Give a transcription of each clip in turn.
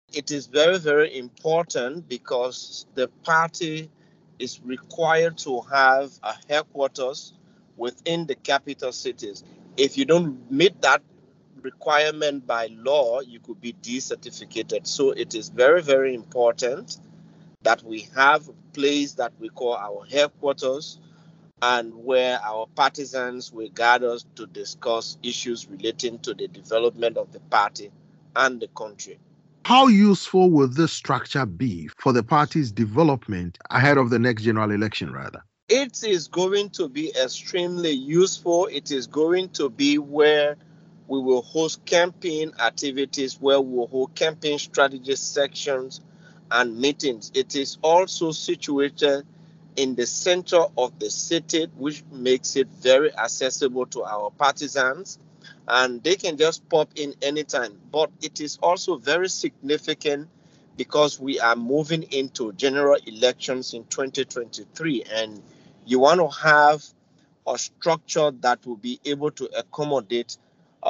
It is very, very important because the party is required to have a headquarters within the capital cities. If you don't meet that requirement by law, you could be decertificated. So it is very, very important that we have a place that we call our headquarters and where our partisans will gather to discuss issues relating to the development of the party and the country. How useful will this structure be for the party's development ahead of the next general election, rather? It is going to be extremely useful. It is going to be where we will host campaign activities, where we will hold campaign strategy sections and meetings. It is also situated in the center of the city, which makes it very accessible to our partisans. And they can just pop in anytime. But it is also very significant because we are moving into general elections in 2023. And you want to have a structure that will be able to accommodate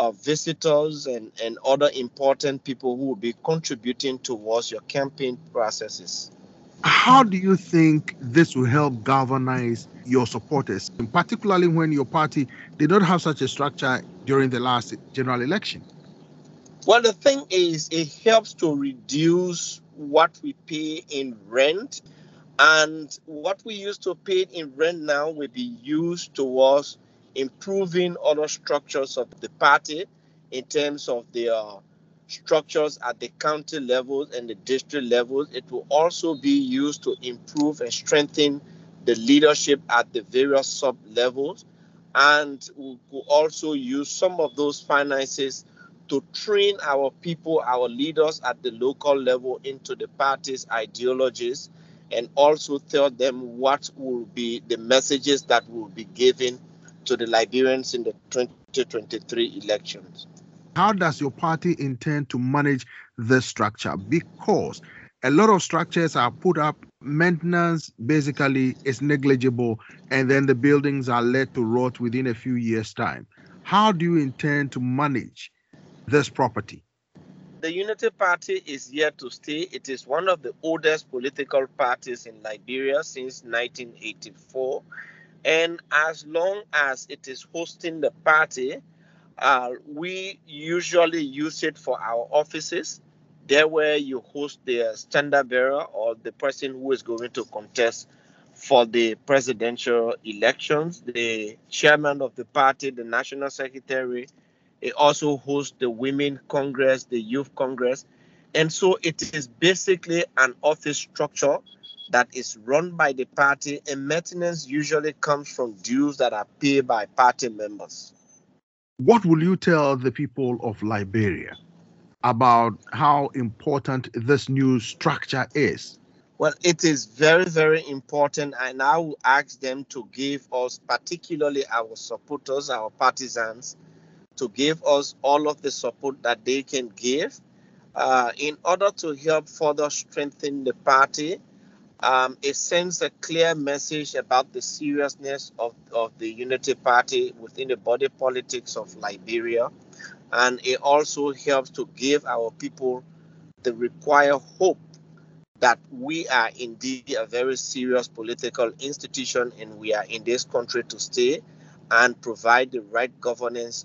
visitors and other important people who will be contributing towards your campaign processes. How do you think this will help galvanize your supporters, and particularly when your party did not have such a structure during the last general election? Well, the thing is, it helps to reduce what we pay in rent, and what we used to pay in rent now will be used towards improving other structures of the party in terms of their structures at the county levels and the district levels. It will also be used to improve and strengthen the leadership at the various sub levels, and we will also use some of those finances to train our people, our leaders at the local level into the party's ideologies, and also tell them what will be the messages that will be given to the Liberians in the 2023 elections. How does your party intend to manage this structure? Because a lot of structures are put up, maintenance basically is negligible, and then the buildings are let to rot within a few years' time. How do you intend to manage this property? The Unity Party is here to stay. It is one of the oldest political parties in Liberia since 1984. And as long as it is hosting the party, we usually use it for our offices. There, where you host the standard bearer or the person who is going to contest for the presidential elections, the chairman of the party, the national secretary. It also hosts the Women Congress, the Youth Congress. And so it is basically an office structure that is run by the party, and maintenance usually comes from dues that are paid by party members. What will you tell the people of Liberia about how important this new structure is? Well, it is very, very important, and I will ask them to give us, particularly our supporters, our partisans, to give us all of the support that they can give in order to help further strengthen the party. It sends a clear message about the seriousness of the Unity Party within the body politics of Liberia. And it also helps to give our people the required hope that we are indeed a very serious political institution and we are in this country to stay and provide the right governance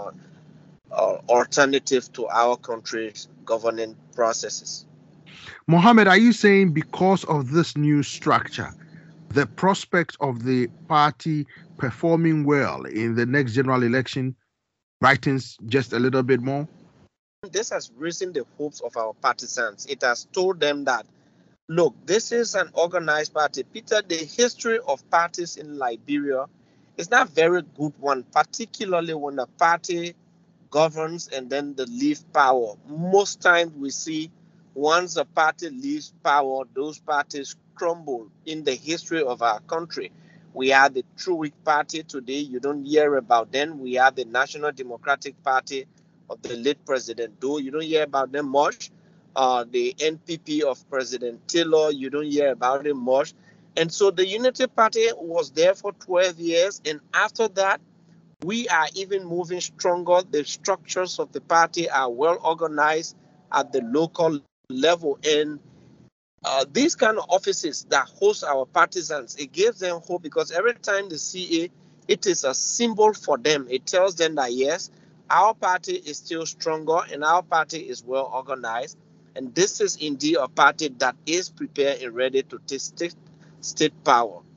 alternative to our country's governing processes. Mohammed, are you saying because of this new structure, the prospect of the party performing well in the next general election brightens just a little bit more? This has risen the hopes of our partisans. It has told them that, look, this is an organized party. Peter, the history of parties in Liberia is not a very good one, particularly when a party governs and then they leave power. Most times we see once a party leaves power, those parties crumble in the history of our country. We had the True Week Party today, you don't hear about them. We have the National Democratic Party of the late President Doe, you don't hear about them much. The NPP of President Taylor, you don't hear about it much. And so the Unity Party was there for 12 years, and after that, we are even moving stronger. The structures of the party are well organized at the local level. level. And these kind of offices that host our partisans, it gives them hope, because every time they see it is a symbol for them. It tells them that yes, our party is still stronger and our party is well organized, and this is indeed a party that is prepared and ready to take state power.